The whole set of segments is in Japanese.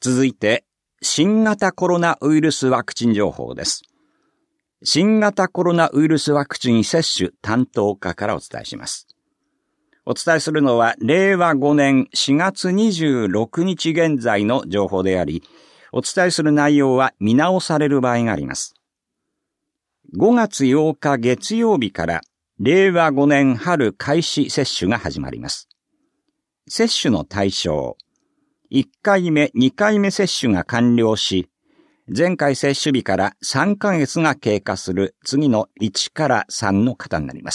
続いて、新型コロナウイルスワクチン情報です。新型コロナウイルスワクチン接種担当課からお伝えします。お伝えするのは、令和5年4月26日現在の情報であり、お伝えする内容は見直される場合があります。5月8日月曜日から、令和5年春開始接種が始まります。接種の対象、1回目、2回目接種が完了し、前回接種日から3ヶ月が経過する次の1から3の方になります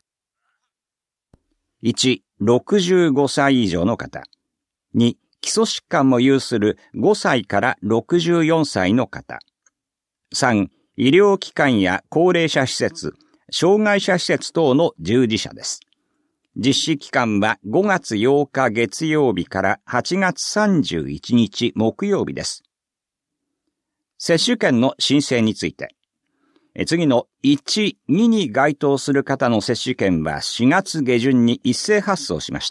。1、65歳以上の方。2、基礎疾患も有する5歳から64歳の方。3、医療機関や高齢者施設、障害者施設等の従事者です。実施期間は5月8日月曜日から8月31日木曜日です。接種券の申請について、次の1、2に該当する方の接種券は4月下旬に一斉発送しました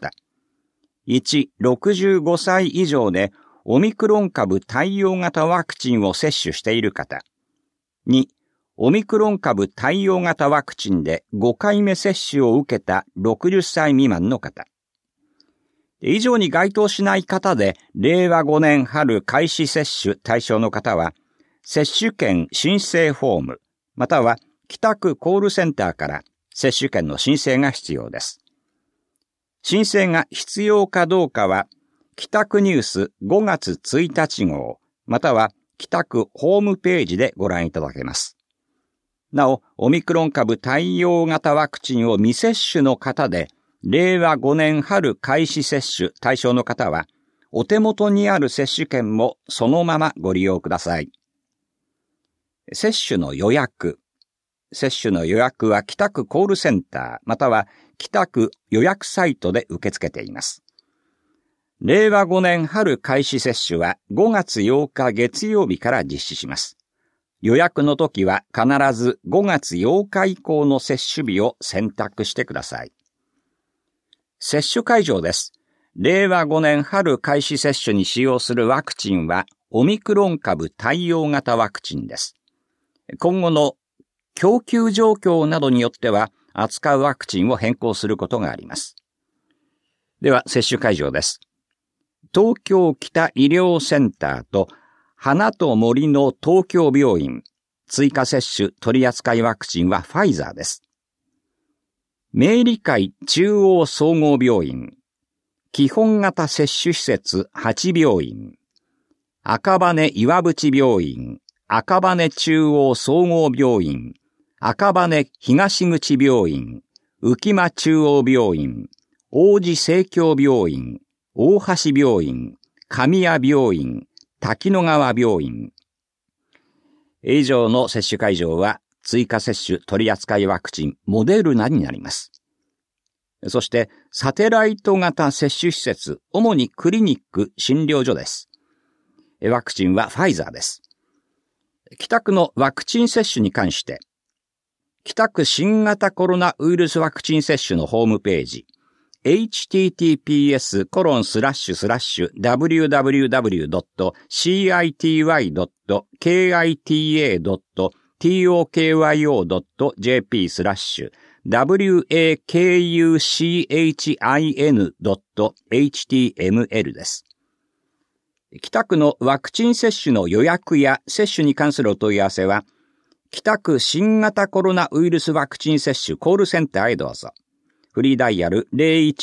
。1、65歳以上でオミクロン株対応型ワクチンを接種している方。2、オミクロン株対応型ワクチンで5回目接種を受けた60歳未満の方。以上に該当しない方で、令和5年春開始接種対象の方は、接種券申請フォーム、または北区コールセンターから接種券の申請が必要です。申請が必要かどうかは、北区ニュース5月1日号、または北区ホームページでご覧いただけます。なお、オミクロン株対応型ワクチンを未接種の方で、令和5年春開始接種対象の方は、お手元にある接種券もそのままご利用ください。接種の予約。接種の予約は北区コールセンター、または北区予約サイトで受け付けています。令和5年春開始接種は5月8日月曜日から実施します。予約の時は必ず5月8日以降の接種日を選択してください。接種会場です。令和5年春開始接種に使用するワクチンはオミクロン株対応型ワクチンです。今後の供給状況などによっては扱うワクチンを変更することがあります。では接種会場です。東京北医療センターと花と森の東京病院、追加接種取扱ワクチンはファイザーです。明理会中央総合病院、基本型接種施設8病院、赤羽岩淵病院、赤羽中央総合病院、赤羽東口病院、浮間中央病院、王子生協病院、大橋病院、神谷病院、滝野川病院。以上の接種会場は追加接種取扱ワクチンモデルナになります。そしてサテライト型接種施設、主にクリニック診療所です。ワクチンはファイザーです。北区のワクチン接種に関して、北区新型コロナウイルスワクチン接種のホームページ、https://www.cityy.tokyo.html です。北区のワクチン接種の予約や接種に関するお問い合わせは、北区新型コロナウイルスワクチン接種コールセンターへどうぞ。フリーダイヤル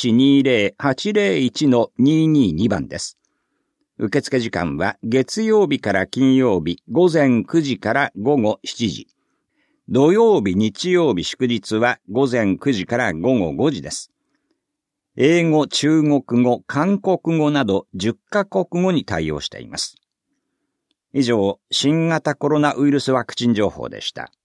0120-801-222 番です。受付時間は月曜日から金曜日午前9時から午後7時。土曜日、日曜日、祝日は午前9時から午後5時です。英語、中国語、韓国語など10カ国語に対応しています。以上、新型コロナウイルスワクチン情報でした。